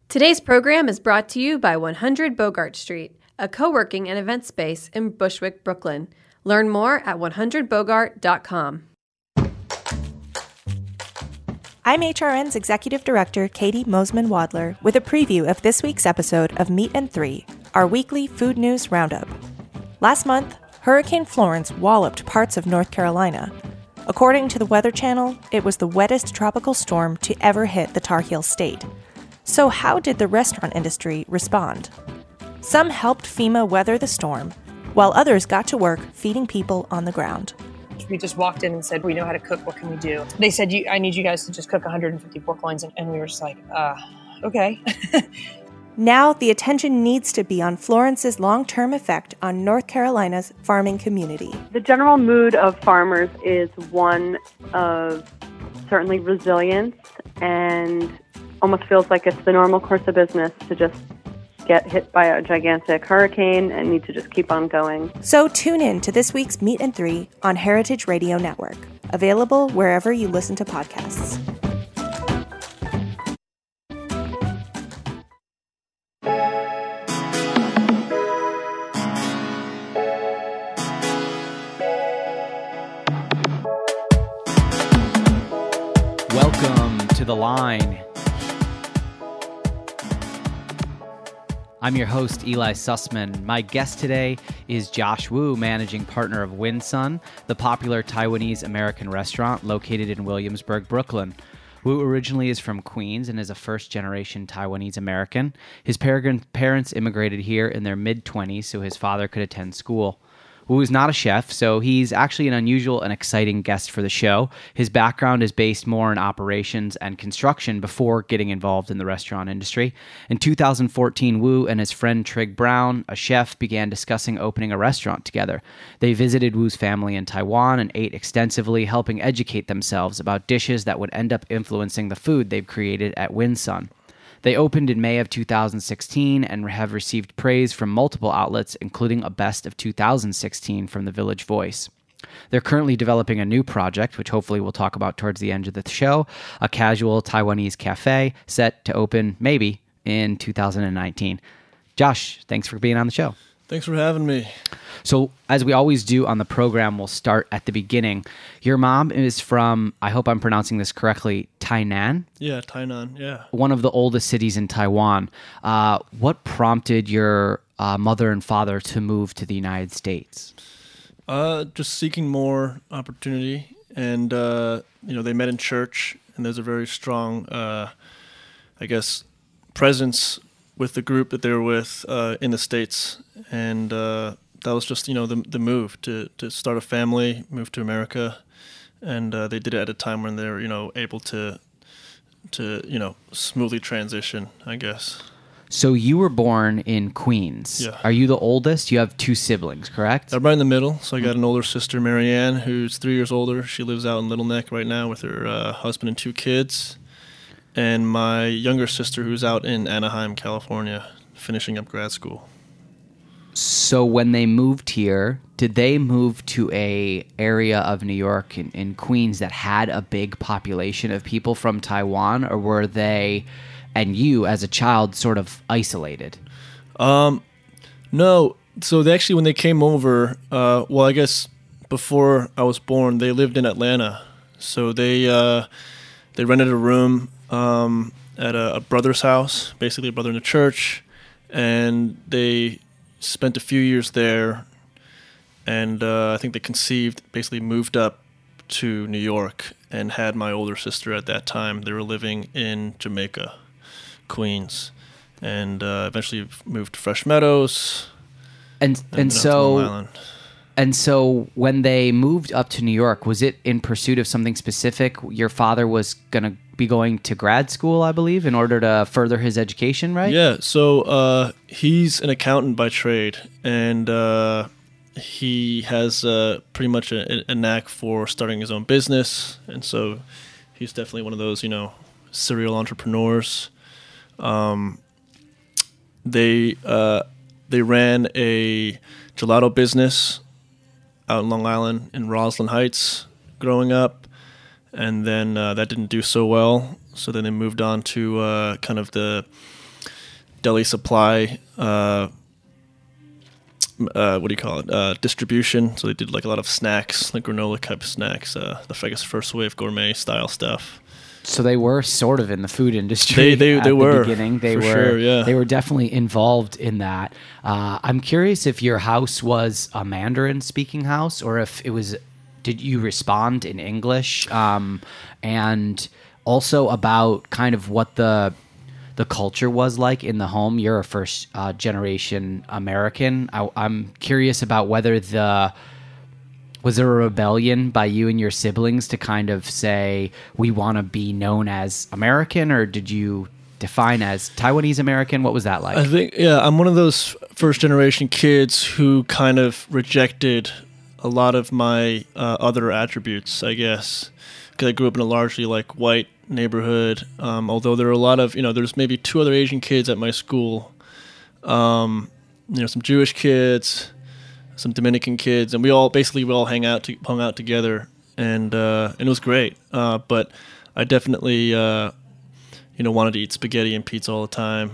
Today's program is brought to you by 100 Bogart Street, a co-working and event space in Bushwick, Brooklyn. Learn more at 100bogart.com. I'm HRN's Executive Director, Katie Mosman-Wadler, with a preview of this week's episode of Meat and Three, our weekly food news roundup. Last month, Hurricane Florence walloped parts of North Carolina. According to the Weather Channel, it was the wettest tropical storm to ever hit the Tar Heel state. So how did the restaurant industry respond? Some helped FEMA weather the storm, while others got to work feeding people on the ground. We just walked in and said, we know how to cook, what can we do? They said, I need you guys to just cook 150 pork loins, and we were just like, okay. Now the attention needs to be on Florence's long-term effect on North Carolina's farming community. The general mood of farmers is one of certainly resilience, and almost feels like it's the normal course of business to just get hit by a gigantic hurricane and need to just keep on going. So tune in to this week's Meat and Three on Heritage Radio Network, available wherever you listen to podcasts. Welcome to The Line. I'm your host, Eli Sussman. My guest today is Josh Wu, managing partner of Winsun, the popular Taiwanese-American restaurant located in Williamsburg, Brooklyn. Wu originally is from Queens and is a first-generation Taiwanese-American. His parents immigrated here in their mid-20s so his father could attend school. Wu is not a chef, so he's actually an unusual and exciting guest for the show. His background is based more in operations and construction before getting involved in the restaurant industry. In 2014, Wu and his friend Trig Brown, a chef, began discussing opening a restaurant together. They visited Wu's family in Taiwan and ate extensively, helping educate themselves about dishes that would end up influencing the food they've created at Winsun. They opened in May of 2016 and have received praise from multiple outlets, including a Best of 2016 from The Village Voice. They're currently developing a new project, which hopefully we'll talk about towards the end of the show, a casual Taiwanese cafe set to open maybe in 2019. Josh, thanks for being on the show. Thanks for having me. So, as we always do on the program, we'll start at the beginning. Your mom is from, I hope I'm pronouncing this correctly, Tainan? Yeah, Tainan, yeah. One of the oldest cities in Taiwan. What prompted your mother and father to move to the United States? Just seeking more opportunity. And, they met in church, and there's a very strong, presence with the group that they were with in the States. And that was just, the move to start a family, move to America. And they did it at a time when they were, able to smoothly transition, I guess. So you were born in Queens. Yeah. Are you the oldest? You have two siblings, correct? I'm right in the middle. So I got an older sister, Marianne, who's 3 years older. She lives out in Little Neck right now with her husband and 2 kids. And my younger sister, who's out in Anaheim, California, finishing up grad school. So when they moved here, did they move to a area of New York in Queens that had a big population of people from Taiwan, or were they, and you as a child, sort of isolated? No. So they actually, when they came over, I guess before I was born, they lived in Atlanta. So they rented a room at a brother's house, basically a brother in the church, and they spent a few years there, and I think they conceived, basically moved up to New York, and had my older sister at that time. They were living in Jamaica, Queens, and eventually moved to Fresh Meadows, and so Long Island. And so when they moved up to New York, was it in pursuit of something specific? Your father was going to be going to grad school, I believe, in order to further his education, right? Yeah, so he's an accountant by trade, and he has pretty much a knack for starting his own business, and so he's definitely one of those, serial entrepreneurs. They ran a gelato business out in Long Island in Roslyn Heights growing up, and then that didn't do so well. So then they moved on to kind of the deli supply. What do you call it? Distribution. So they did like a lot of snacks, like granola type snacks. I guess first wave gourmet style stuff. So they were sort of in the food industry. They were the beginning. They for were. Sure, yeah. They were definitely involved in that. I'm curious if your house was a Mandarin speaking house, or if it was. Did you respond in English? And also about kind of what the culture was like in the home. You're a first generation American. I'm curious about whether was there a rebellion by you and your siblings to kind of say, we want to be known as American, or did you define as Taiwanese American? What was that like? I think, I'm one of those first generation kids who kind of rejected a lot of my other attributes, I guess, because I grew up in a largely like white neighborhood. Although there are a lot of, there's maybe 2 other Asian kids at my school, some Jewish kids, some Dominican kids, and we all hung out together, and it was great. But I definitely wanted to eat spaghetti and pizza all the time,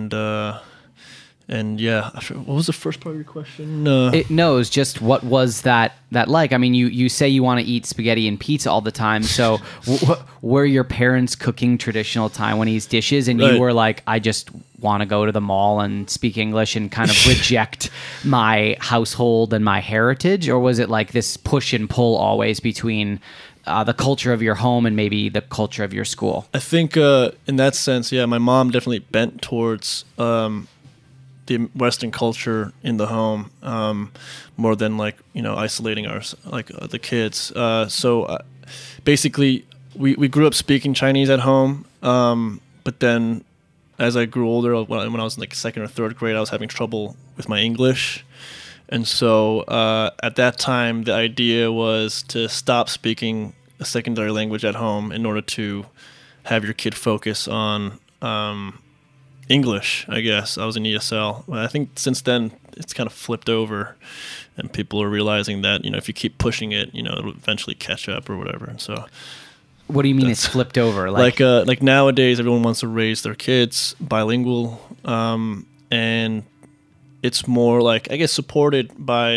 and yeah, what was the first part of your question? It knows just what was that like? I mean, you say you want to eat spaghetti and pizza all the time. So were your parents cooking traditional Taiwanese dishes, and Right. you were like, I just want to go to the mall and speak English and kind of reject my household and my heritage? Or was it like this push and pull always between the culture of your home and maybe the culture of your school? I think in that sense, yeah, my mom definitely bent towards the Western culture in the home more than like isolating the kids. So basically, we grew up speaking Chinese at home, but then as I grew older, when I was in like 2nd or 3rd grade, I was having trouble with my English, and so at that time, the idea was to stop speaking a secondary language at home in order to have your kid focus on English, I guess. I was in ESL. I think since then it's kind of flipped over, and people are realizing that if you keep pushing it, it'll eventually catch up or whatever. And so, what do you mean it's flipped over? Like nowadays, everyone wants to raise their kids bilingual, and it's more like supported by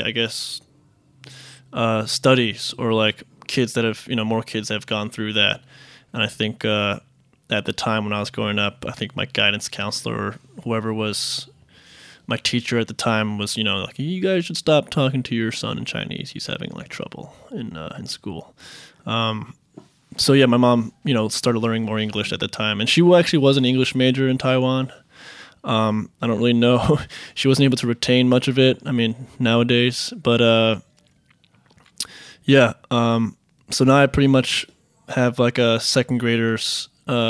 studies or like kids that have more kids that have gone through that, and I think. At the time when I was growing up, I think my guidance counselor or whoever was my teacher at the time was, like, you guys should stop talking to your son in Chinese. He's having like trouble in school. So yeah, my mom, started learning more English at the time, and she actually was an English major in Taiwan. I don't really know. She wasn't able to retain much of it. I mean, nowadays, but yeah. So now I pretty much have like a 2nd grader's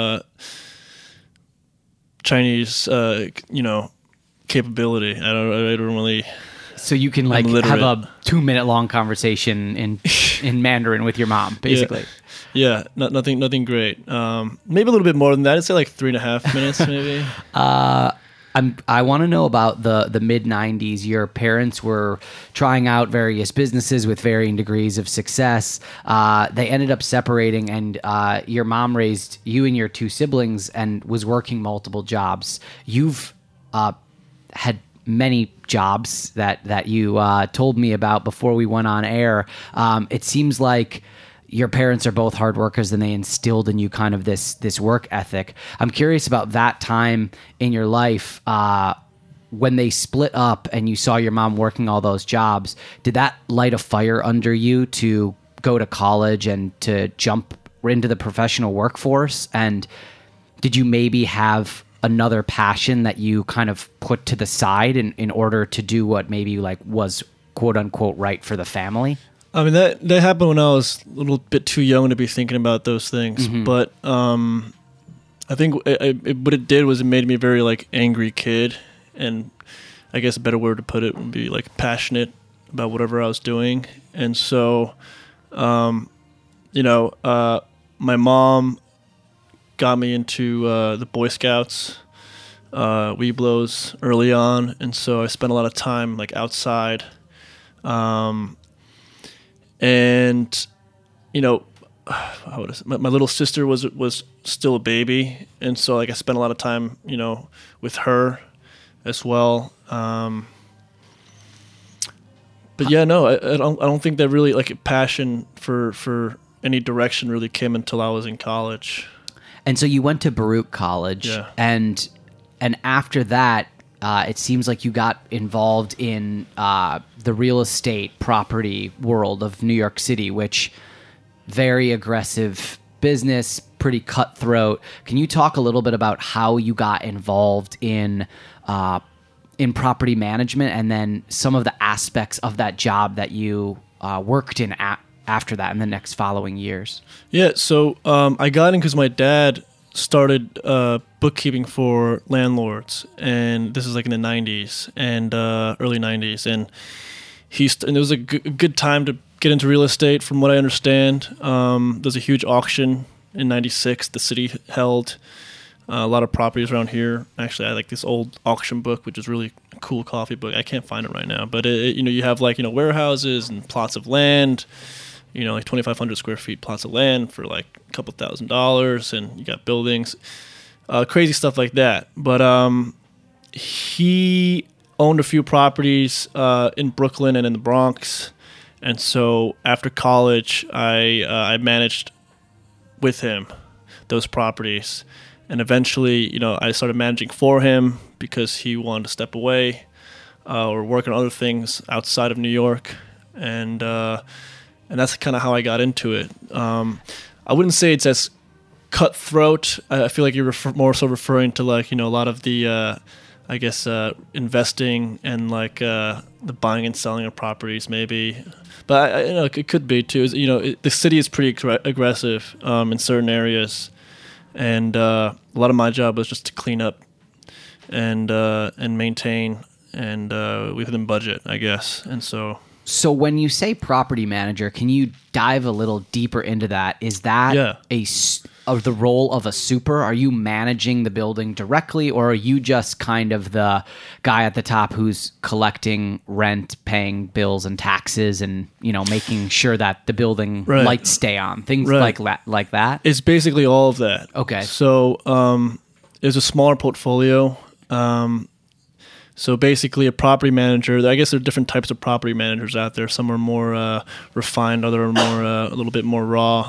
Chinese, capability. I don't really. So you can like have a 2-minute long conversation in Mandarin with your mom, basically. Yeah, nothing great. Maybe a little bit more than that. I'd say like 3.5 minutes, maybe. I want to know about the mid-90s. Your parents were trying out various businesses with varying degrees of success. They ended up separating, and your mom raised you and your 2 siblings and was working multiple jobs. You've had many jobs that you told me about before we went on air. It seems like your parents are both hard workers, and they instilled in you kind of this work ethic. I'm curious about that time in your life when they split up and you saw your mom working all those jobs. Did that light a fire under you to go to college and to jump into the professional workforce? And did you maybe have another passion that you kind of put to the side in order to do what maybe like was quote unquote right for the family? I mean, that happened when I was a little bit too young to be thinking about those things. Mm-hmm. But I think what it did was it made me a very like angry kid, and I guess a better word to put it would be like passionate about whatever I was doing. And so, my mom got me into the Boy Scouts, Weeblos early on, and so I spent a lot of time like outside. And my little sister was still a baby, and so like I spent a lot of time, you know, with her as well. But yeah, no, I don't think that really like a passion for any direction really came until I was in college. And so you went to Baruch College, Yeah. and after that, it seems like you got involved in the real estate property world of New York City, which very aggressive business, pretty cutthroat. Can you talk a little bit about how you got involved in property management, and then some of the aspects of that job that you worked in after that in the next following years? Yeah, so I got in because my dad started bookkeeping for landlords, and this is like in the 90s and early 90s, and it was a good time to get into real estate from what I understand. There's a huge auction in 96 the city held. A lot of properties around here. Actually, I like this old auction book, which is really a cool coffee book. I can't find it right now, but you know, you have like, you know, warehouses and plots of land, you know, like 2,500 square feet plots of land for like a couple $1,000s, and you got buildings, crazy stuff like that. But he owned a few properties in Brooklyn and in the Bronx, and so after college, I managed with him those properties. And eventually, you know, I started managing for him because he wanted to step away or work on other things outside of New York, and that's kind of how I got into it. I wouldn't say it's as cutthroat. I feel like you're more so referring to like, you know, a lot of the, I guess, investing and like the buying and selling of properties, maybe. But you know, it could be too. You know, the city is pretty aggressive in certain areas. And a lot of my job was just to clean up and maintain and within budget, I guess. And so when you say property manager, can you dive a little deeper into that? Is that the role of a super? Are you managing the building directly, or are you just kind of the guy at the top who's collecting rent, paying bills and taxes, and, you know, making sure that the building lights stay on, things like that? It's basically all of that. Okay. So it's a smaller portfolio. So basically a property manager, I guess there are different types of property managers out there. Some are more refined, other are more a little bit more raw.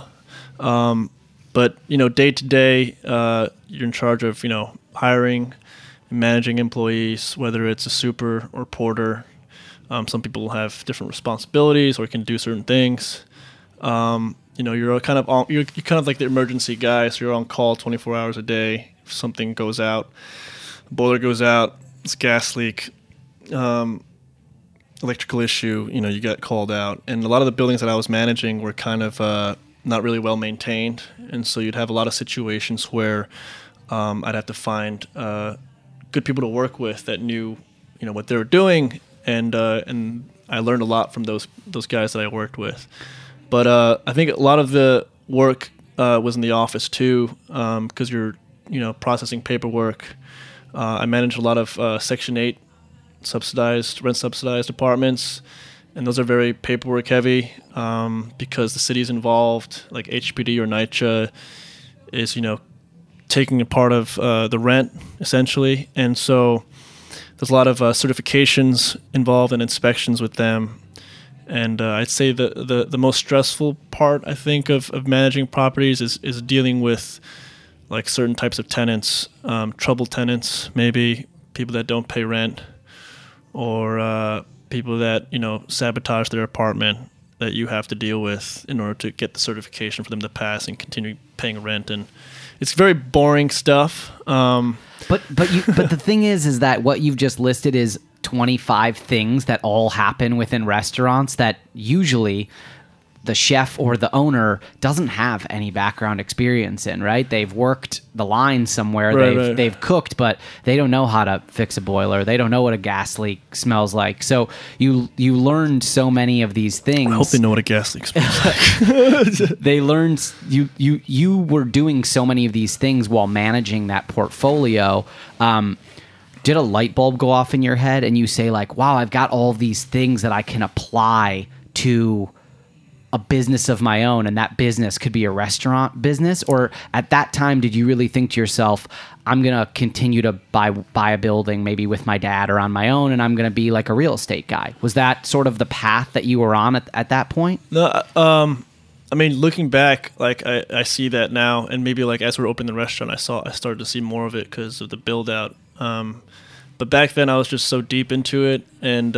But, you know, day to day, you're in charge of, you know, hiring and managing employees, whether it's a super or porter. Some people have different responsibilities or can do certain things. You know, you're kind of like the emergency guy, so you're on call 24 hours a day. If something goes out, the boiler goes out, it's a gas leak, electrical issue, you know, you get called out. And a lot of the buildings that I was managing were kind of not really well maintained, and so you'd have a lot of situations where I'd have to find good people to work with that knew, you know, what they were doing, and I learned a lot from those guys that I worked with. But I think a lot of the work was in the office too, because you're, you know, processing paperwork. I managed a lot of Section 8 rent subsidized apartments. And those are very paperwork heavy because the city's involved, like HPD or NYCHA is, you know, taking a part of the rent, essentially. And so there's a lot of certifications involved and inspections with them. And I'd say the most stressful part, I think, of managing properties is dealing with, like, certain types of tenants, troubled tenants, maybe people that don't pay rent, or people that, you know, sabotage their apartment that you have to deal with in order to get the certification for them to pass and continue paying rent. And it's very boring stuff. But the thing is that what you've just listed is 25 things that all happen within restaurants that usually the chef or the owner doesn't have any background experience in, right? They've worked the line somewhere, they've cooked, but they don't know how to fix a boiler. They don't know what a gas leak smells like. So you learned so many of these things. I hope they know what a gas leak smells like. They learned you were doing so many of these things while managing that portfolio. Did a light bulb go off in your head and you say, like, wow, I've got all these things that I can apply to a business of my own, and that business could be a restaurant business? Or at that time, did you really think to yourself, I'm going to continue to buy a building maybe with my dad or on my own, and I'm going to be like a real estate guy? Was that sort of the path that you were on at that point? No, I mean, looking back, like I see that now, and maybe like as we're opening the restaurant, I started to see more of it because of the build out. But back then, I was just so deep into it and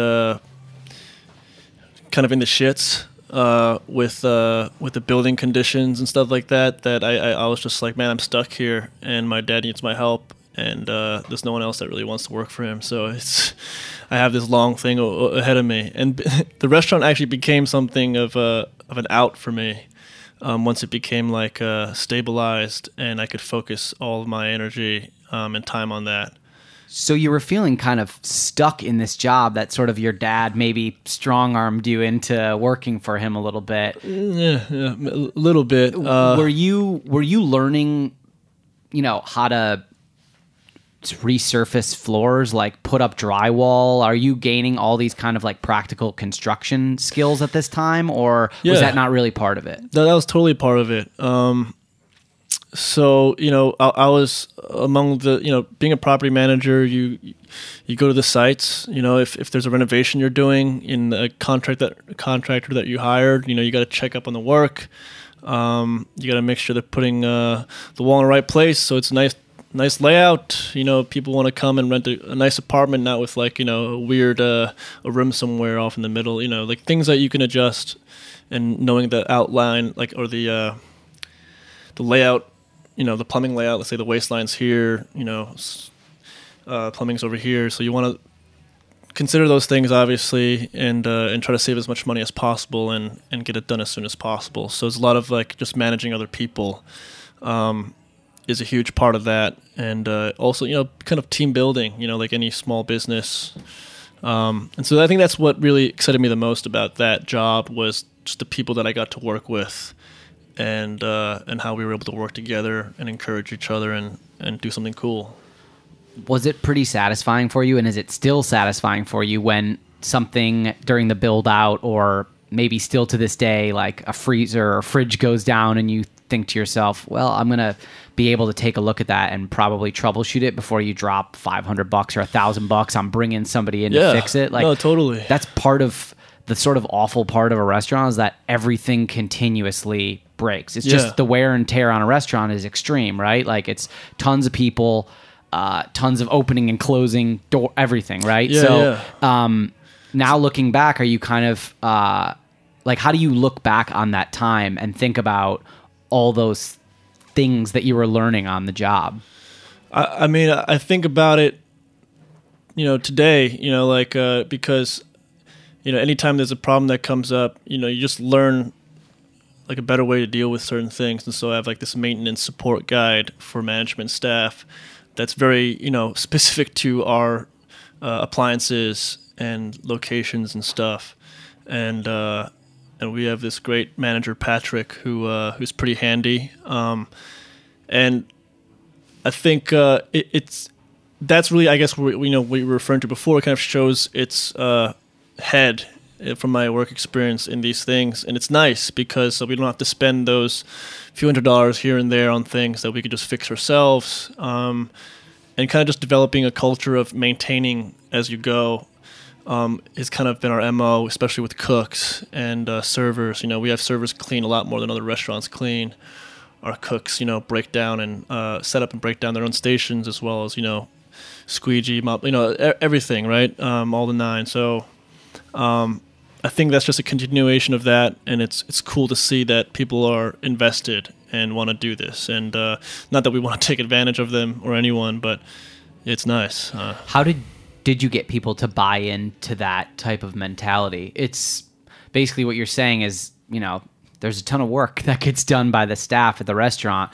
kind of in the shits with the building conditions and stuff like that. That I was just like, man, I'm stuck here, and my dad needs my help, and there's no one else that really wants to work for him. So I have this long thing ahead of me, and the restaurant actually became something of an out for me once it became like stabilized, and I could focus all of my energy and time on that. So you were feeling kind of stuck in this job that sort of your dad maybe strong-armed you into working for him a little bit. Yeah, a little bit. Were you learning, how to resurface floors, like put up drywall? Are you gaining all these kind of like practical construction skills at this time, or was that not really part of it? That was totally part of it. So, I was among the, being a property manager, you go to the sites, if there's a renovation you're doing in a contractor that you hired, you got to check up on the work. You got to make sure they're putting the wall in the right place so it's nice layout. People want to come and rent a nice apartment, not with like, a weird a room somewhere off in the middle, like things that you can adjust, and knowing the outline, like, or the layout, the plumbing layout. Let's say the wasteline's here, plumbing's over here. So you want to consider those things, obviously, and try to save as much money as possible and get it done as soon as possible. So there's a lot of like just managing other people is a huge part of that. And also, kind of team building, like any small business. And so I think that's what really excited me the most about that job, was just the people that I got to work with. And how we were able to work together and encourage each other and do something cool. Was it pretty satisfying for you, and is it still satisfying for you when something during the build out, or maybe still to this day, like a freezer or fridge goes down and you think to yourself, well, I'm going to be able to take a look at that and probably troubleshoot it before you drop $500 or $1,000 on bringing somebody in to fix it? Like, no, totally. That's part of the sort of awful part of a restaurant, is that everything continuously breaks. It's just the wear and tear on a restaurant is extreme, right? Like, it's tons of people, tons of opening and closing door, everything, right? Now looking back, are you kind of like, how do you look back on that time and think about all those things that you were learning on the job? I mean, I think about it, today, because anytime there's a problem that comes up, you just learn like a better way to deal with certain things. And so I have like this maintenance support guide for management staff that's very, specific to our appliances and locations and stuff. And we have this great manager, Patrick, who's pretty handy. And I think that's really, I guess, we were referring to before. It kind of shows its head from my work experience in these things, and it's nice because we don't have to spend those few $100s here and there on things that we could just fix ourselves, and kind of just developing a culture of maintaining as you go has kind of been our MO, especially with cooks and servers. We have servers clean a lot more than other restaurants clean. Our cooks, break down and set up and break down their own stations, as well as, squeegee, mop, everything, right? All the nine. So I think that's just a continuation of that, and it's cool to see that people are invested and want to do this. And not that we want to take advantage of them or anyone, but it's nice. How did you get people to buy into that type of mentality? It's basically what you're saying is, there's a ton of work that gets done by the staff at the restaurant.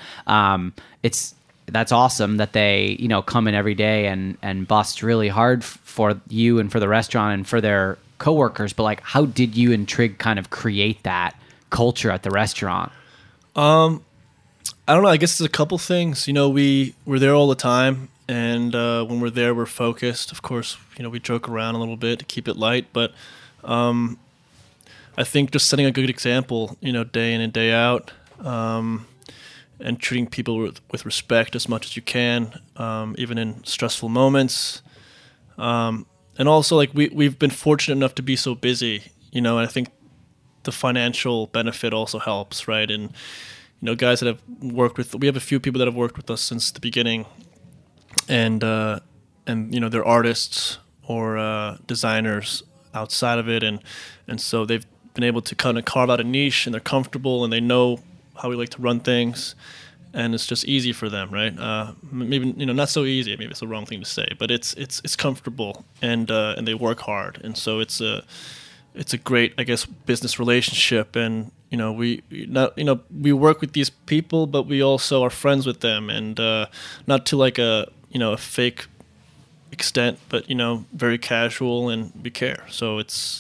That's awesome that they, come in every day and bust really hard for you and for the restaurant and for their coworkers. But like, how did you and Trig kind of create that culture at the restaurant? I don't know. I guess it's a couple things. We're there all the time, and when we're there, we're focused. Of course, we joke around a little bit to keep it light, but I think just setting a good example, day in and day out, and treating people with respect as much as you can, even in stressful moments. And also, like, we've been fortunate enough to be so busy, and I think the financial benefit also helps, right? And, guys that have worked we have a few people that have worked with us since the beginning, and they're artists or designers outside of it, and so they've been able to kind of carve out a niche, and they're comfortable, and they know how we like to run things, and it's just easy for them, right? Maybe not so easy. Maybe it's the wrong thing to say, but it's comfortable, and they work hard, and so it's a great, I guess, business relationship, and we work with these people, but we also are friends with them, and not to like a fake extent, but very casual, and we care. So it's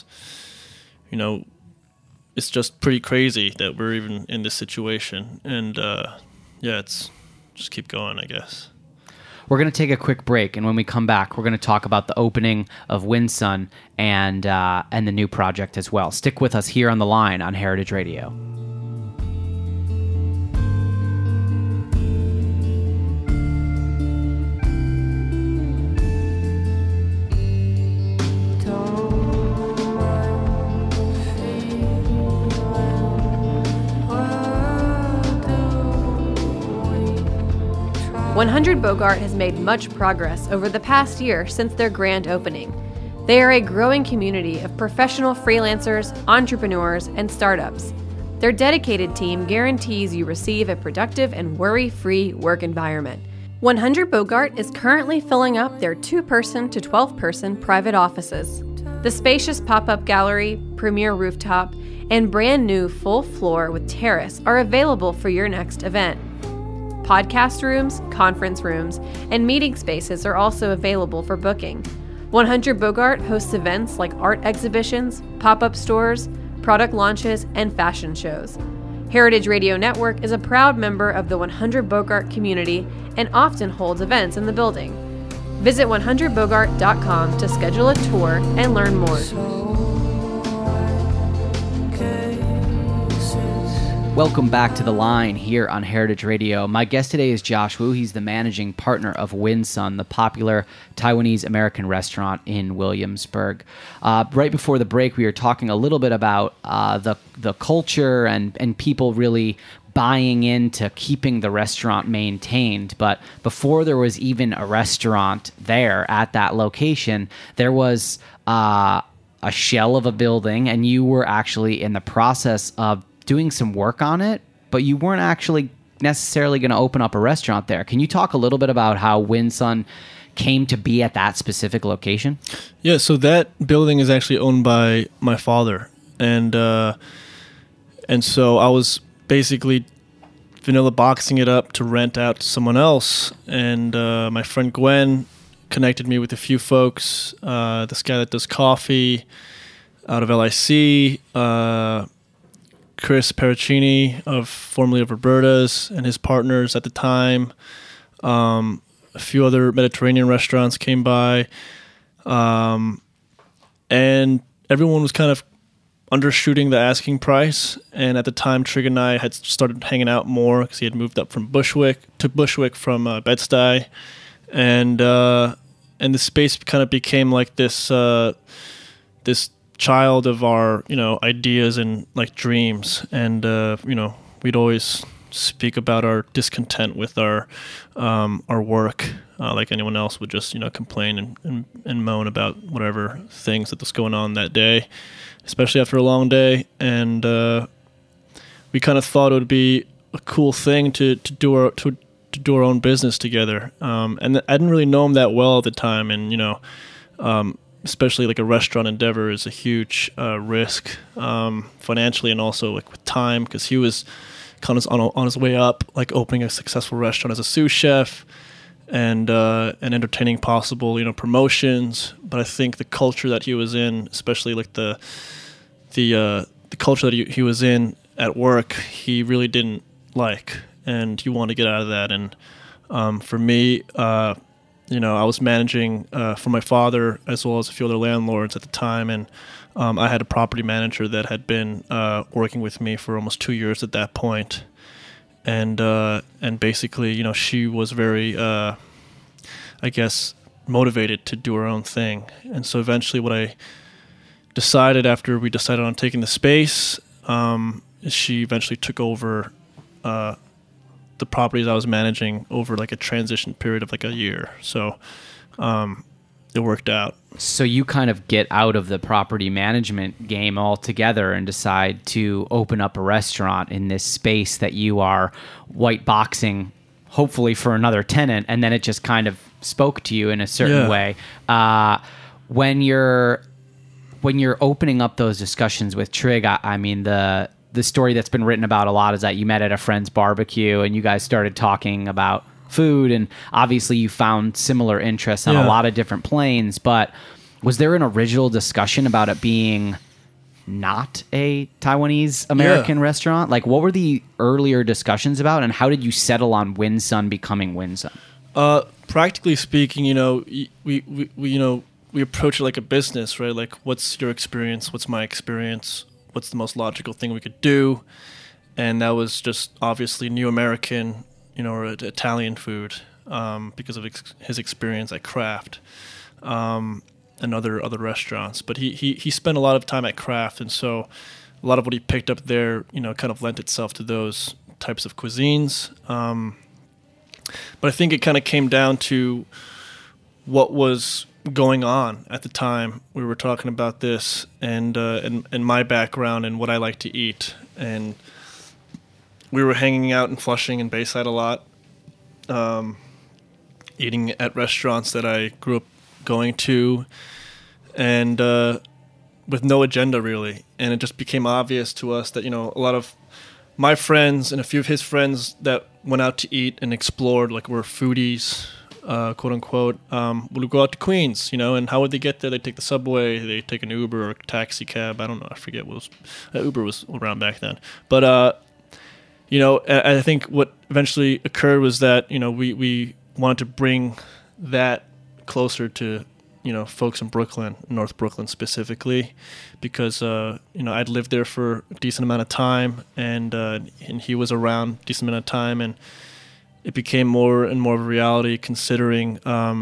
it's just pretty crazy that we're even in this situation, and it's just keep going, I guess. We're going to take a quick break, and when we come back, we're going to talk about the opening of WinSun and the new project as well. Stick with us here on The Line on Heritage Radio. "100 Bogart has made much progress over the past year since their grand opening. They are a growing community of professional freelancers, entrepreneurs, and startups. Their dedicated team guarantees you receive a productive and worry-free work environment. 100 Bogart is currently filling up their 2-person to 12-person private offices. The spacious pop-up gallery, premier rooftop, and brand new full floor with terrace are available for your next event. Podcast rooms, conference rooms, and meeting spaces are also available for booking. 100 Bogart hosts events like art exhibitions, pop-up stores, product launches, and fashion shows. Heritage Radio Network is a proud member of the 100 Bogart community and often holds events in the building. Visit 100bogart.com to schedule a tour and learn more. Welcome back to The Line here on Heritage Radio. My guest today is Josh Wu. He's the managing partner of WinSun, the popular Taiwanese-American restaurant in Williamsburg. Right before the break, we were talking a little bit about the culture and people really buying into keeping the restaurant maintained. But before there was even a restaurant there at that location, there was a shell of a building, and you were actually in the process of doing some work on it, but you weren't actually necessarily going to open up a restaurant there. Can you talk a little bit about how WinSun came to be at that specific location? Yeah, so that building is actually owned by my father, and so I was basically vanilla boxing it up to rent out to someone else, and my friend Gwen connected me with a few folks. This guy that does coffee out of LIC, Chris Pericini, formerly of Roberta's, and his partners at the time. A few other Mediterranean restaurants came by, and everyone was kind of undershooting the asking price. And at the time, Trig and I had started hanging out more because he had moved up from Bushwick from Bed-Stuy, and the space kind of became like this child of our ideas and like dreams, and we'd always speak about our discontent with our work, like anyone else would just complain and moan about whatever things that was going on that day, especially after a long day. And we kind of thought it would be a cool thing to do our own business together, and I didn't really know him that well at the time, and especially like a restaurant endeavor is a huge risk, financially and also like with time, because he was kind of on his way up, like opening a successful restaurant as a sous chef and entertaining possible promotions. But I think the culture that he was in, especially like the culture that he was in at work, he really didn't like, and he wanted to get out of that. And for me, I was managing for my father as well as a few other landlords at the time, and I had a property manager that had been working with me for almost 2 years at that point, and basically, she was very, I guess, motivated to do her own thing. And so eventually, what I decided after we decided on taking the space, she eventually took over the properties I was managing over like a transition period of like a year. So it worked out. So you kind of get out of the property management game altogether and decide to open up a restaurant in this space that you are white boxing, hopefully for another tenant, and then it just kind of spoke to you in a certain way. When you're opening up those discussions with Trig, I mean, the story that's been written about a lot is that you met at a friend's barbecue and you guys started talking about food, and obviously you found similar interests on a lot of different planes, but was there an original discussion about it being not a Taiwanese American restaurant? Like, what were the earlier discussions about, and how did you settle on Win Sun becoming Win Sun? Practically speaking, we approach it like a business, right? Like, what's your experience? What's my experience? What's the most logical thing we could do? And that was just obviously New American, or Italian food, because of his experience at Kraft and other restaurants. But he spent a lot of time at Kraft, and so a lot of what he picked up there, kind of lent itself to those types of cuisines. But I think it kind of came down to what was going on at the time. We were talking about this and my background and what I like to eat, and we were hanging out in Flushing and Bayside a lot, eating at restaurants that I grew up going to, and with no agenda really. And it just became obvious to us that a lot of my friends and a few of his friends that went out to eat and explored, like, were foodies, quote unquote, would go out to Queens, and how would they get there? They take the subway, they take an Uber or a taxi cab. I don't know. I forget what was, Uber was around back then. But, I think what eventually occurred was that, we wanted to bring that closer to, folks in Brooklyn, North Brooklyn specifically, because, I'd lived there for a decent amount of time, and he was around a decent amount of time, and it became more and more of a reality considering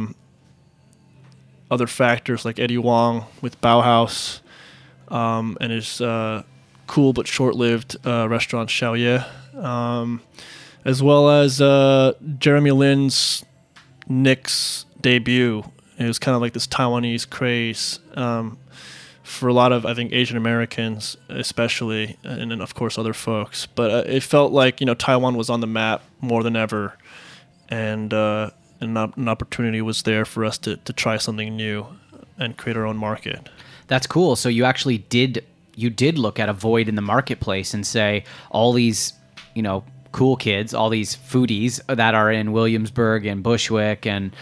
other factors like Eddie Wong with Bauhaus and his cool but short-lived restaurant Xiaoye, as well as Jeremy Lin's Nick's debut. It was kind of like this Taiwanese craze for a lot of, I think, Asian Americans especially, and then of course other folks. But it felt like Taiwan was on the map more than ever, and an opportunity was there for us to try something new and create our own market. That's cool. So you actually did look at a void in the marketplace and say, all these cool kids, all these foodies that are in Williamsburg and Bushwick and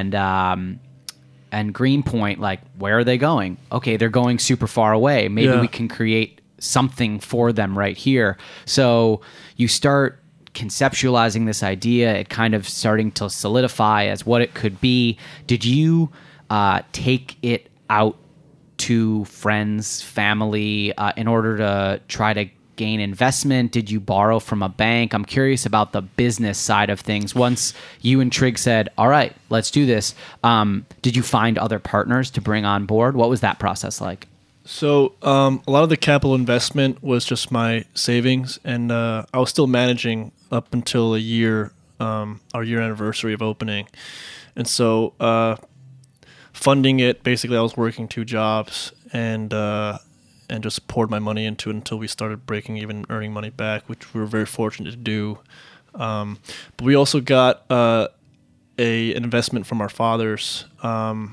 Greenpoint, like, where are they going? Okay, they're going super far away. Maybe we can create something for them right here. So you start conceptualizing this idea, it kind of starting to solidify as what it could be. Did you take it out to friends, family, in order to try to gain investment? Did you borrow from a bank? I'm curious about the business side of things. Once you and Trig said, all right, let's do this, did you find other partners to bring on board? What was that process like? So a lot of the capital investment was just my savings, and I was still managing up until our year anniversary of opening. And so funding it, basically I was working 2 jobs and just poured my money into it until we started breaking even, earning money back, which we were very fortunate to do. But we also got an investment from our fathers of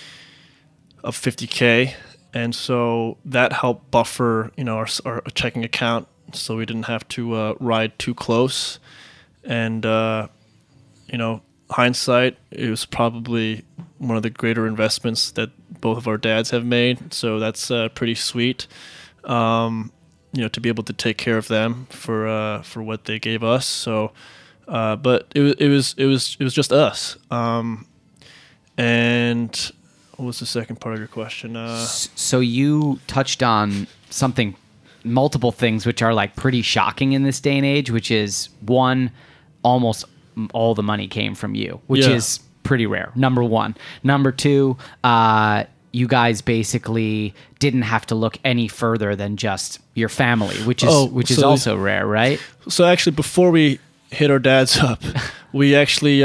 $50K, and so that helped buffer, our checking account, so we didn't have to ride too close. And hindsight, it was probably one of the greater investments that both of our dads have made. So that's pretty sweet, to be able to take care of them for what they gave us. So, but it was just us. And what was the second part of your question? So you touched on multiple things, which are like pretty shocking in this day and age, which is one, almost all the money came from you, which is pretty rare. Number one. Number two, you guys basically didn't have to look any further than just your family, which is also rare, right? So actually, before we hit our dads up, we actually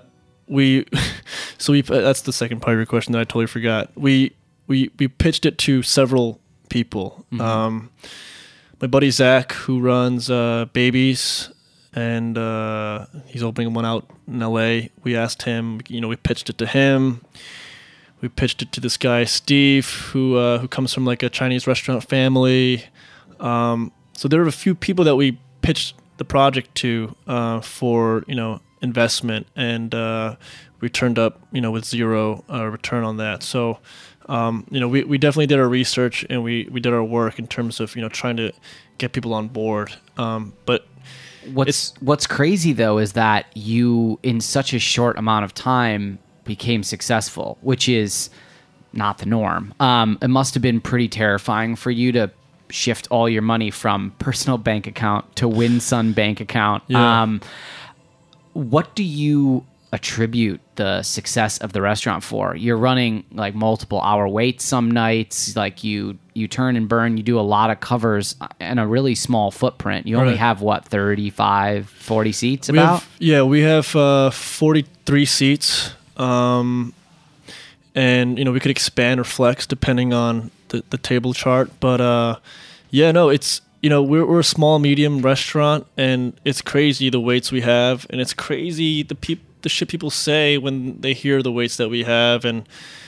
that's the second part of your question that I totally forgot. We pitched it to several people. Mm-hmm. My buddy Zach, who runs Babies, and he's opening one out in LA. We asked him, we pitched it to him. We pitched it to this guy Steve, who comes from like a Chinese restaurant family. So there were a few people that we pitched the project to for investment, and we turned up with zero return on that. So we definitely did our research, and we did our work in terms of trying to get people on board. But what's crazy though is that you in such a short amount of time became successful, which is not the norm. It must have been pretty terrifying for you to shift all your money from personal bank account to WinSun bank account. Yeah. What do you attribute the success of the restaurant for? You're running like multiple hour waits some nights, like you turn and burn, you do a lot of covers in a really small footprint. You only have 35, 40 seats we have 43 seats. And we could expand or flex depending on the table chart, but it's we're a small medium restaurant, and it's crazy the weights we have, and it's crazy the shit people say when they hear the weights that we have, and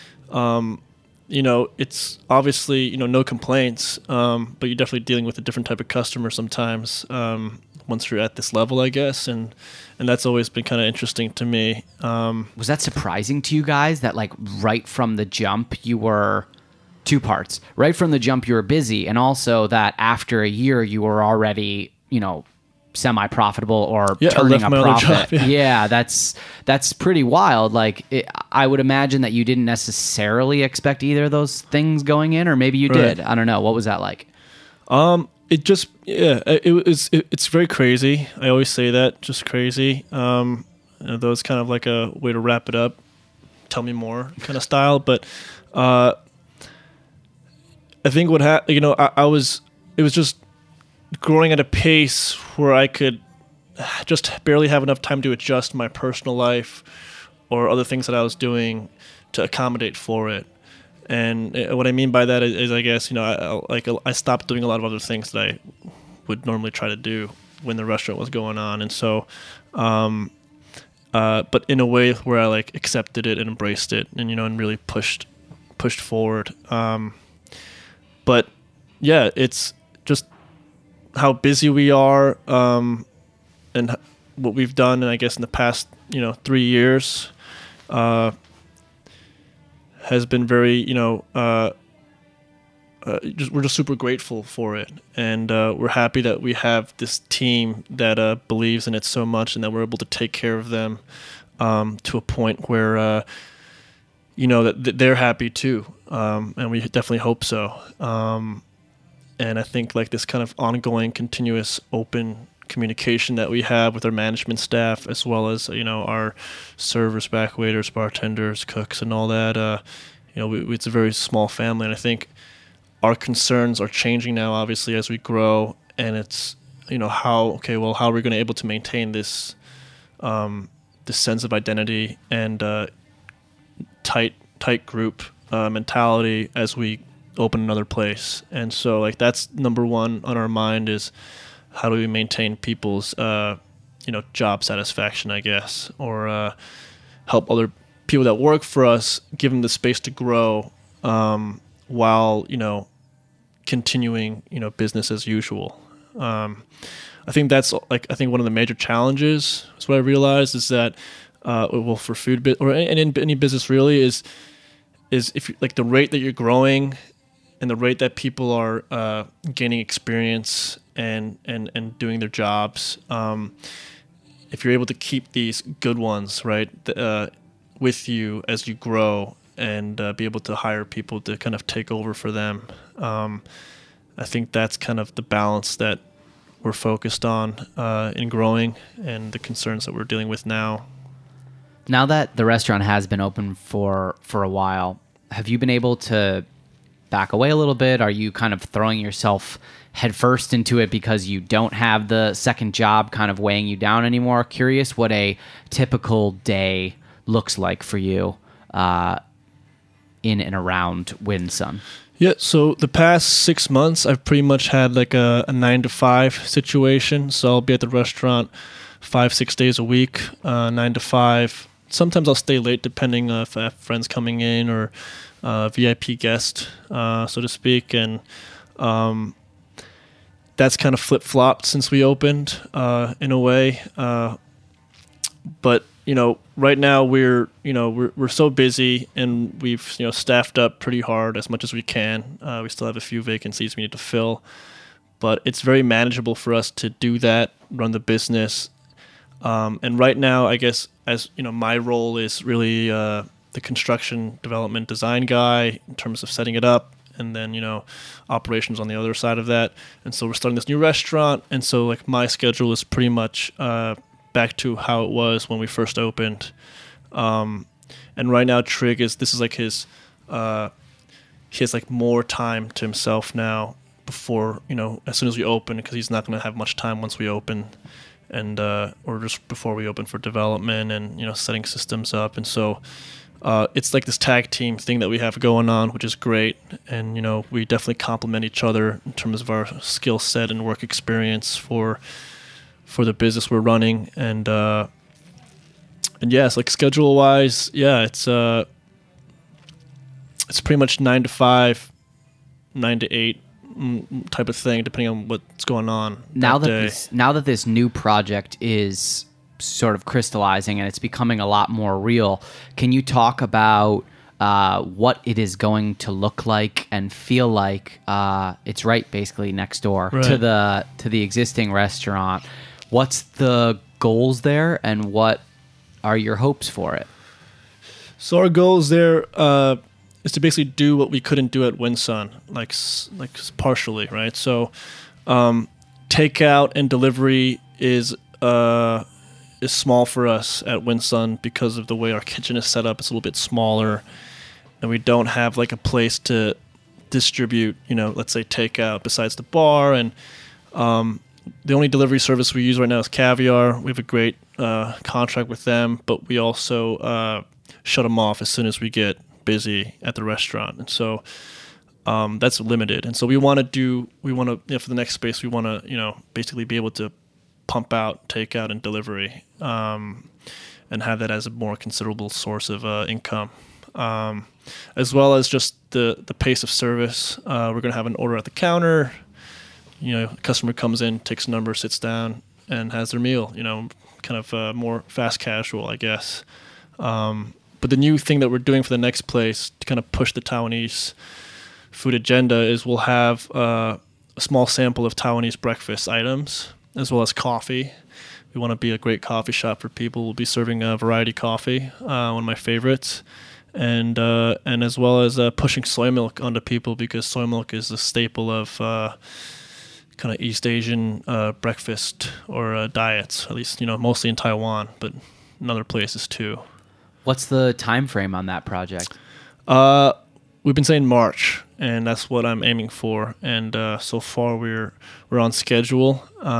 it's obviously no complaints, but you're definitely dealing with a different type of customer sometimes once you're at this level, I guess, and that's always been kind of interesting to me. Was that surprising to you guys that like right from the jump you were two parts? Right from the jump you were busy, and also that after a year you were already semi-profitable or turning a profit. Job, yeah, that's pretty wild. Like I would imagine that you didn't necessarily expect either of those things going in, or maybe you did. I don't know. What was that like? It's very crazy. I always say that, just crazy. That was kind of like a way to wrap it up. Tell me more kind of style. But I think what happened, it was just growing at a pace where I could just barely have enough time to adjust my personal life or other things that I was doing to accommodate for it. And what I mean by that is I guess, I stopped doing a lot of other things that I would normally try to do when the restaurant was going on. And so, but in a way where I like accepted it and embraced it and, and really pushed forward. But yeah, it's just how busy we are, and what we've done. And I guess in the past, 3 years, has been very, we're just super grateful for it, and we're happy that we have this team that believes in it so much, and that we're able to take care of them to a point where that they're happy too, and we definitely hope so. And I think like this kind of ongoing, continuous, open communication that we have with our management staff, as well as our servers, back waiters, bartenders, cooks, and all that. It's a very small family, and I think our concerns are changing now, obviously, as we grow. And it's how are we going to be able to maintain this this sense of identity and tight group mentality as we open another place. And so like that's number one on our mind is, how do we maintain people's, job satisfaction, I guess, or help other people that work for us, give them the space to grow while, continuing, business as usual. I think that's one of the major challenges is what I realized is that, for food or in any business really is if you, like the rate that you're growing and the rate that people are gaining experience and doing their jobs, if you're able to keep these good ones, right, with you as you grow and be able to hire people to kind of take over for them. I think that's kind of the balance that we're focused on in growing and the concerns that we're dealing with now. Now that the restaurant has been open for a while, have you been able to back away a little bit? Are you kind of throwing yourself headfirst into it because you don't have the second job kind of weighing you down anymore? Curious what a typical day looks like for you in and around Winsun. Yeah, so the past 6 months, I've pretty much had like a 9-to-5 situation. So I'll be at the restaurant 5-6 days a week, 9 to 5. Sometimes I'll stay late depending if I have friends coming in or VIP guest, so to speak. And that's kind of flip-flopped since we opened in a way. But right now we're so busy and we've staffed up pretty hard as much as we can. We still have a few vacancies we need to fill, but it's very manageable for us to do that, run the business. And right now, I guess as my role is really the construction development design guy in terms of setting it up, and then operations on the other side of that. And so we're starting this new restaurant, and so like my schedule is pretty much back to how it was when we first opened. And right now Trig he has like more time to himself now before, as soon as we open, because he's not going to have much time once we open, and or just before we open for development and setting systems up. And so it's like this tag team thing that we have going on, which is great. And we definitely complement each other in terms of our skill set and work experience for the business we're running. And yeah, it's like schedule wise, it's pretty much 9 to 5, 9 to 8 type of thing, depending on what's going on now that that day. Now that this new project is sort of crystallizing and it's becoming a lot more real, can you talk about what it is going to look like and feel like? It's right basically next door to the existing restaurant. What's the goals there, and what are your hopes for it? So our goals there is to basically do what we couldn't do at Winsun, like partially, right? So takeout and delivery is small for us at Winsun because of the way our kitchen is set up. It's a little bit smaller, and we don't have like a place to distribute, let's say takeout besides the bar. And the only delivery service we use right now is Caviar. We have a great contract with them, but we also shut them off as soon as we get busy at the restaurant. And so that's limited. And so we want to for the next space, we want to, basically be able to pump out takeout and delivery, and have that as a more considerable source of income, as well as just the pace of service. We're going to have an order at the counter. Customer comes in, takes a number, sits down, and has their meal. Kind of more fast casual, I guess. But the new thing that we're doing for the next place to kind of push the Taiwanese food agenda is we'll have a small sample of Taiwanese breakfast items, as well as coffee. We want to be a great coffee shop for people. We'll be serving variety coffee, one of my favorites, and as well as pushing soy milk onto people, because soy milk is a staple of kind of East Asian breakfast or diets, at least mostly in Taiwan, but in other places too. What's the time frame on that project? We've been saying March, and that's what I'm aiming for. And so far we're on schedule.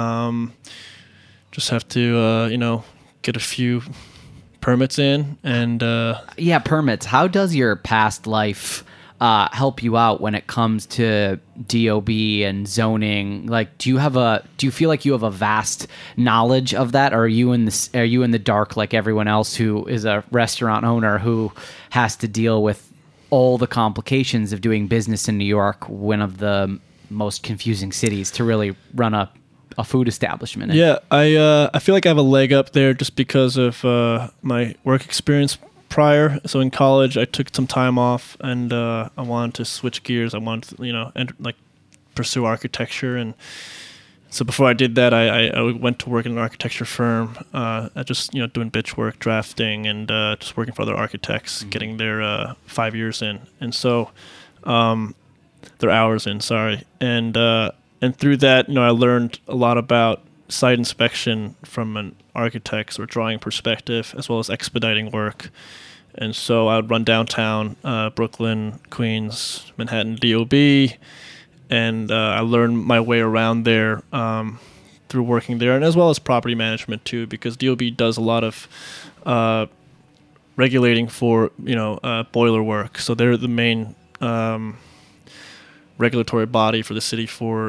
Just have to get a few permits in, and permits. How does your past life help you out when it comes to DOB and zoning? Like, do you feel like you have a vast knowledge of that, or are you in the dark like everyone else who is a restaurant owner who has to deal with all the complications of doing business in New York, one of the most confusing cities to really run a food establishment in? Yeah, I feel like I have a leg up there just because of my work experience prior. So in college, I took some time off, and I wanted to switch gears. I wanted to, pursue architecture and So before I did that, I went to work in an architecture firm, just doing bitch work, drafting, and just working for other architects, getting their 5 years in, and so their hours in. Sorry, and through that, I learned a lot about site inspection from an architect's or drawing perspective, as well as expediting work. And so I would run downtown, Brooklyn, Queens, Manhattan, DOB. And I learned my way around there through working there, and as well as property management too, because DOB does a lot of regulating for boiler work. So they're the main regulatory body for the city for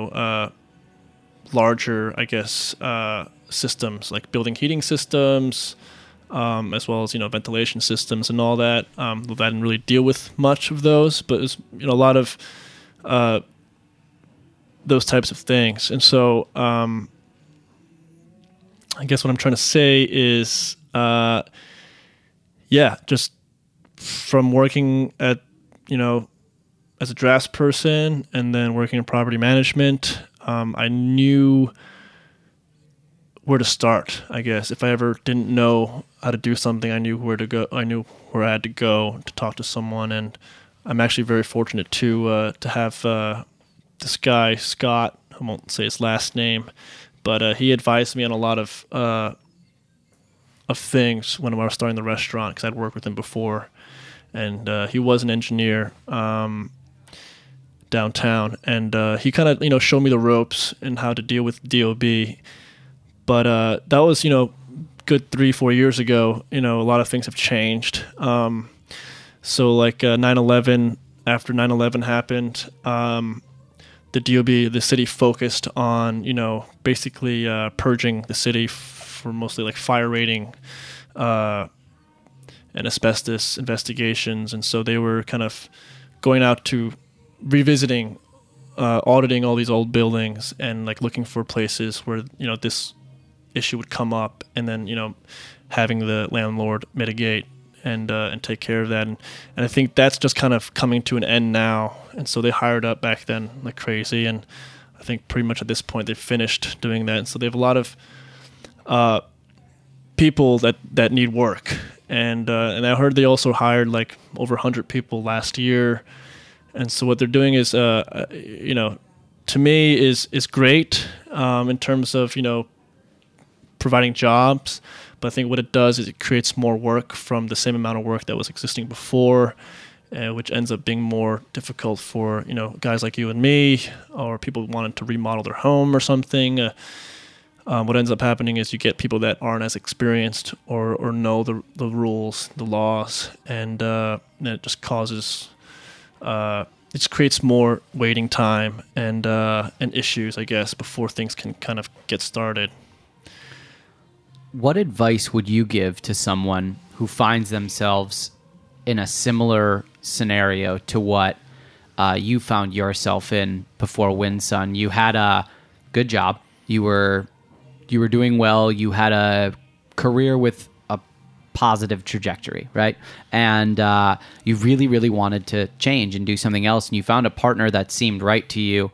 larger, I guess, systems like building heating systems, as well as ventilation systems and all that. I didn't really deal with much of those, but it's a lot of those types of things. And so I guess what I'm trying to say is just from working at as a drafts person and then working in property management, I knew where to start. I guess if I ever didn't know how to do something, I knew where to go. I knew where I had to go to talk to someone. And I'm actually very fortunate to have this guy, Scott, I won't say his last name, but he advised me on a lot of things when I was starting the restaurant, because I'd worked with him before. And he was an engineer downtown, and he kind of showed me the ropes and how to deal with DOB. But that was good 3-4 years ago. A lot of things have changed. So like 9/11, after 9/11 happened, the DOB, the city focused on basically purging the city for mostly like fire rating and asbestos investigations. And so they were kind of going out to revisiting, auditing all these old buildings and like looking for places where this issue would come up, and then having the landlord mitigate and take care of that. And I think that's just kind of coming to an end now. And so they hired up back then like crazy, and I think pretty much at this point they've finished doing that. And so they have a lot of people that need work. And I heard they also hired like over 100 people last year. And so what they're doing is, to me is great in terms of, providing jobs. But I think what it does is it creates more work from the same amount of work that was existing before, which ends up being more difficult for, guys like you and me, or people wanting to remodel their home or something. What ends up happening is you get people that aren't as experienced or know the rules, the laws, and it just causes... it just creates more waiting time and issues, I guess, before things can kind of get started. What advice would you give to someone who finds themselves in a similar scenario to what you found yourself in before WinSun? You had a good job. You were doing well. You had a career with a positive trajectory, right? And you really, really wanted to change and do something else, and you found a partner that seemed right to you.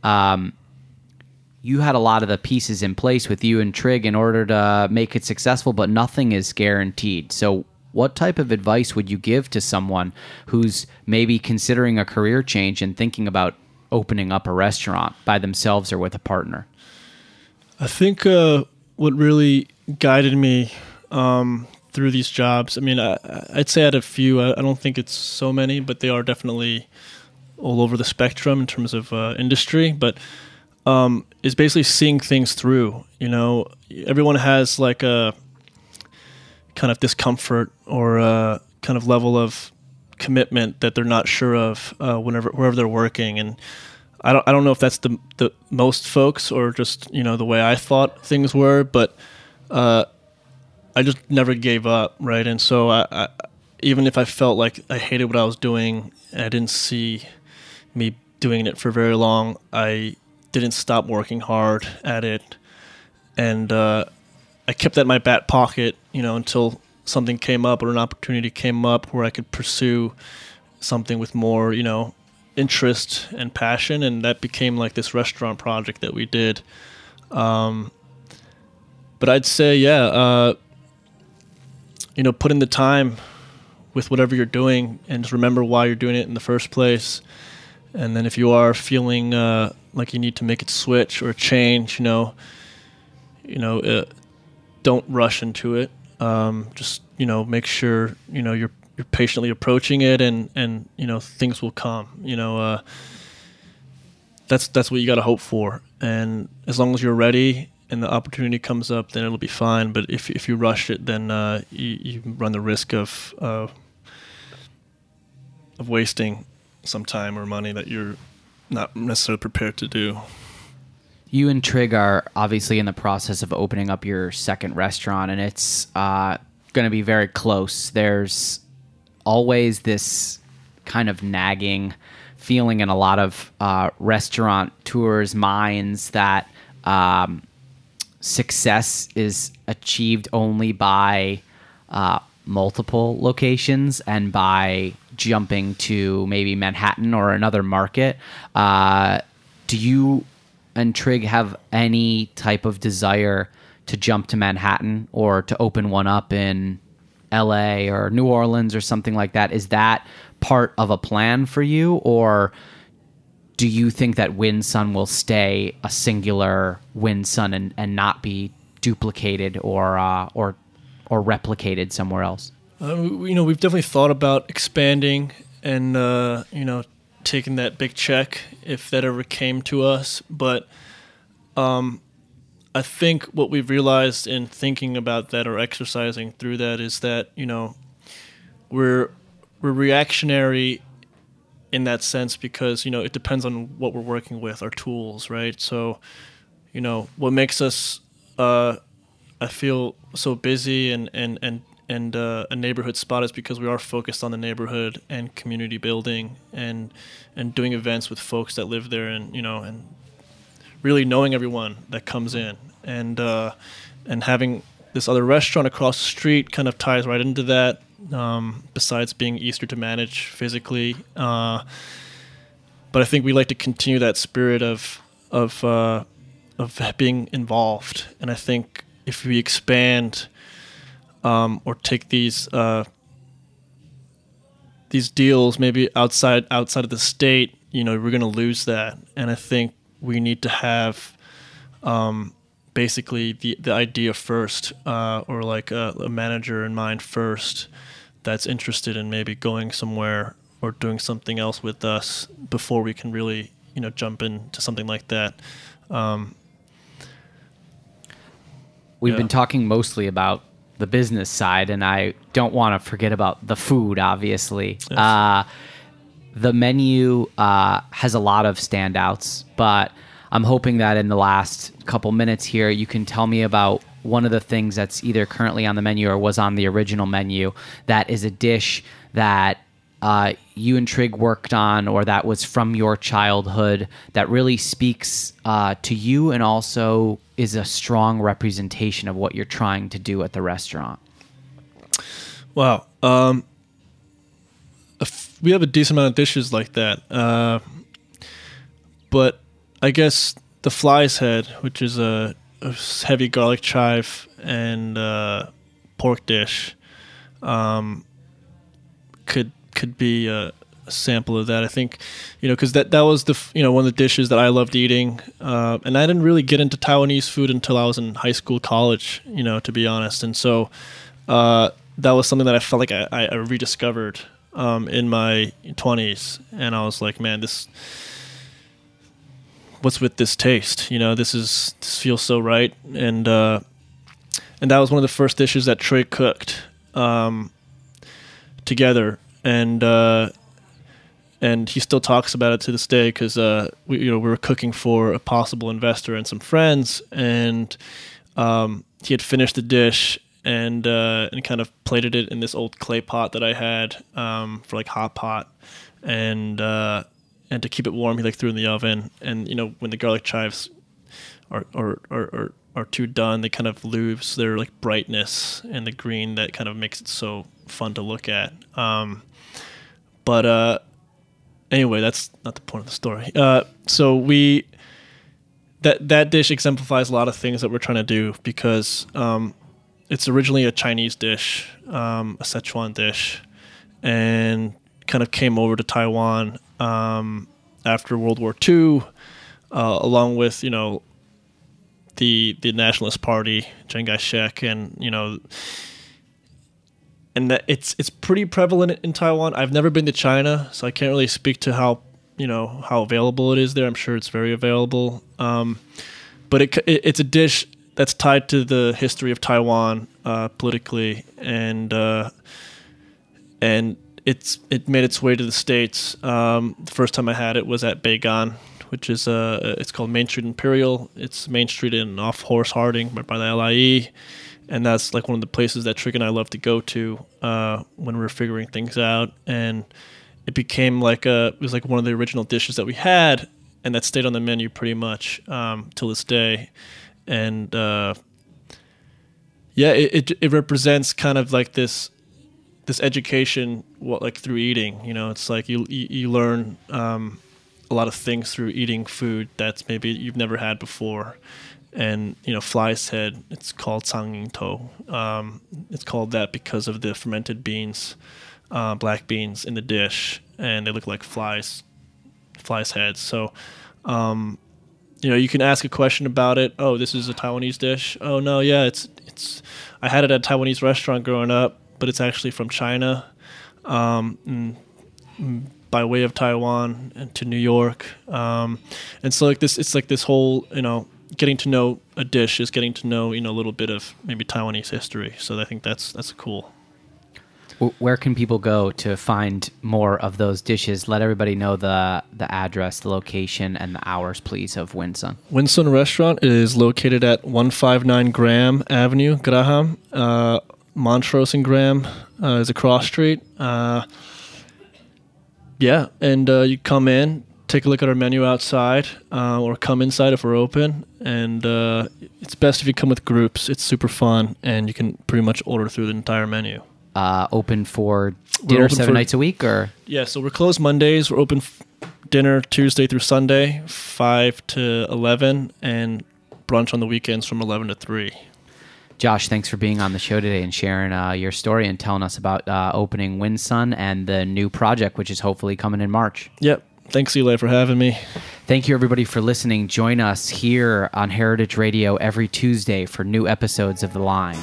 You had a lot of the pieces in place with you and Trig in order to make it successful, but nothing is guaranteed. So what type of advice would you give to someone who's maybe considering a career change and thinking about opening up a restaurant by themselves or with a partner? I think what really guided me through these jobs, I mean, I'd say I had a few. I don't think it's so many, but they are definitely all over the spectrum in terms of industry. But is basically seeing things through. Everyone has like a kind of discomfort or a kind of level of commitment that they're not sure of wherever they're working. And I don't know if that's the most folks or just the way I thought things were, but I just never gave up, right? And so I even if I felt like I hated what I was doing and I didn't see me doing it for very long, I didn't stop working hard at it, and I kept that in my back pocket, until something came up or an opportunity came up where I could pursue something with more, interest and passion, and that became like this restaurant project that we did. But I'd say, put in the time with whatever you're doing, and just remember why you're doing it in the first place. And then if you are feeling like you need to make a switch or a change, don't rush into it. Just make sure you're patiently approaching it, and things will come. That's what you got to hope for. And as long as you're ready and the opportunity comes up, then it'll be fine. But if you rush it, then you run the risk of wasting some time or money that you're not necessarily prepared to do. You and Trig are obviously in the process of opening up your second restaurant, and it's going to be very close. There's always this kind of nagging feeling in a lot of restaurateurs' minds that success is achieved only by multiple locations and by jumping to maybe Manhattan or another market. Do you and Trig have any type of desire to jump to Manhattan or to open one up in LA or New Orleans or something like that? Is that part of a plan for you, or do you think that WinSun will stay a singular WinSun and not be duplicated or replicated somewhere else? We've definitely thought about expanding and taking that big check if that ever came to us. But I think what we've realized in thinking about that or exercising through that is that we're reactionary in that sense, because it depends on what we're working with, our tools, right? So what makes us I feel so busy and a neighborhood spot is because we are focused on the neighborhood and community building and doing events with folks that live there, and and really knowing everyone that comes in, and having this other restaurant across the street kind of ties right into that. Besides being easier to manage physically, but I think we like to continue that spirit of being involved, and I think if we expand or take these deals maybe outside of the state, we're going to lose that. And I think we need to have basically the idea first, or like a manager in mind first that's interested in maybe going somewhere or doing something else with us before we can really jump into something like that. We've been talking mostly about the business side, and I don't want to forget about the food, obviously. Yes. The menu has a lot of standouts, but I'm hoping that in the last couple minutes here, you can tell me about one of the things that's either currently on the menu or was on the original menu that is a dish that you and Trig worked on, or that was from your childhood, that really speaks to you and also is a strong representation of what you're trying to do at the restaurant. Wow. We have a decent amount of dishes like that. But I guess the fly's head, which is a heavy garlic chive and pork dish, could be a sample of that. I think, because that was one of the dishes that I loved eating, and I didn't really get into Taiwanese food until I was in high school, college, to be honest. And so that was something that I felt like I rediscovered in my 20s, and I was like, man, what's with this taste? This feels so right. And that was one of the first dishes that Trey cooked together. And he still talks about it to this day, because we were cooking for a possible investor and some friends, and he had finished the dish and kind of plated it in this old clay pot that I had for like hot pot, and to keep it warm, he threw it in the oven. And when the garlic chives are too done, they kind of lose their like brightness and the green that kind of makes it so fun to look at. But anyway, that's not the point of the story. So that dish exemplifies a lot of things that we're trying to do, because it's originally a Chinese dish, a Sichuan dish, and kind of came over to Taiwan after World War II, along with, you know, the Nationalist Party, Chiang Kai-shek, and, you know, and that it's pretty prevalent in Taiwan. I've never been to China, so I can't really speak to how available it is there. I'm sure it's very available. But it's a dish that's tied to the history of Taiwan politically, and it made its way to the States. The first time I had it was at Beigan, which is it's called Main Street Imperial. It's Main Street off Horace Harding, right by the LIE. And that's like one of the places that Trig and I love to go to when we're figuring things out. And it became it was like one of the original dishes that we had, and that stayed on the menu pretty much till this day. And it represents kind of like this education, like through eating. You know, it's like you learn a lot of things through eating food that's maybe you've never had before. And, you know, fly's head, it's called Sangying To. It's called that because of the fermented beans, black beans in the dish, and they look like flies' heads. So, you know, you can ask a question about it. Oh, this is a Taiwanese dish. Oh, no, yeah, it's. I had it at a Taiwanese restaurant growing up, but it's actually from China, by way of Taiwan and to New York. And so like this, it's like this whole, you know, getting to know a dish is getting to know, you know, a little bit of maybe Taiwanese history. So I think that's cool. Where can people go to find more of those dishes? Let everybody know the address, the location, and the hours, please, of Winsun. Winsun Restaurant is located at 159 Graham Avenue, Graham. Montrose and Graham is a cross street. And you come in, take a look at our menu outside, or come inside if we're open. And it's best if you come with groups. It's super fun, and you can pretty much order through the entire menu. Open for dinner 7 nights a week, or? Yeah, so we're closed Mondays. We're open dinner Tuesday through Sunday, 5 to 11, and brunch on the weekends from 11 to 3. Josh, thanks for being on the show today and sharing your story and telling us about opening Winsun and the new project, which is hopefully coming in March. Yep. Thanks, Eli, for having me. Thank you, everybody, for listening. Join us here on Heritage Radio every Tuesday for new episodes of The Line.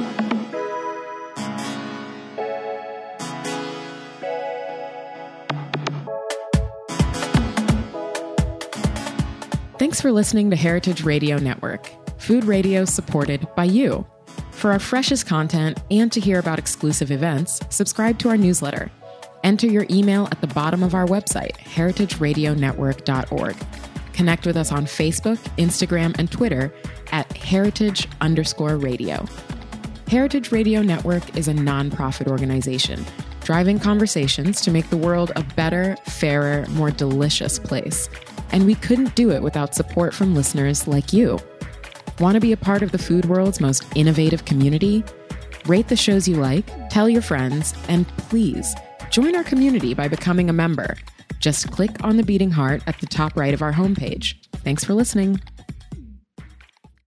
Thanks for listening to Heritage Radio Network, food radio supported by you. For our freshest content and to hear about exclusive events, subscribe to our newsletter. Enter your email at the bottom of our website, heritageradionetwork.org. Connect with us on Facebook, Instagram, and Twitter at heritage_radio. Heritage Radio Network is a nonprofit organization driving conversations to make the world a better, fairer, more delicious place. And we couldn't do it without support from listeners like you. Want to be a part of the food world's most innovative community? Rate the shows you like, tell your friends, and please join our community by becoming a member. Just click on the beating heart at the top right of our homepage. Thanks for listening.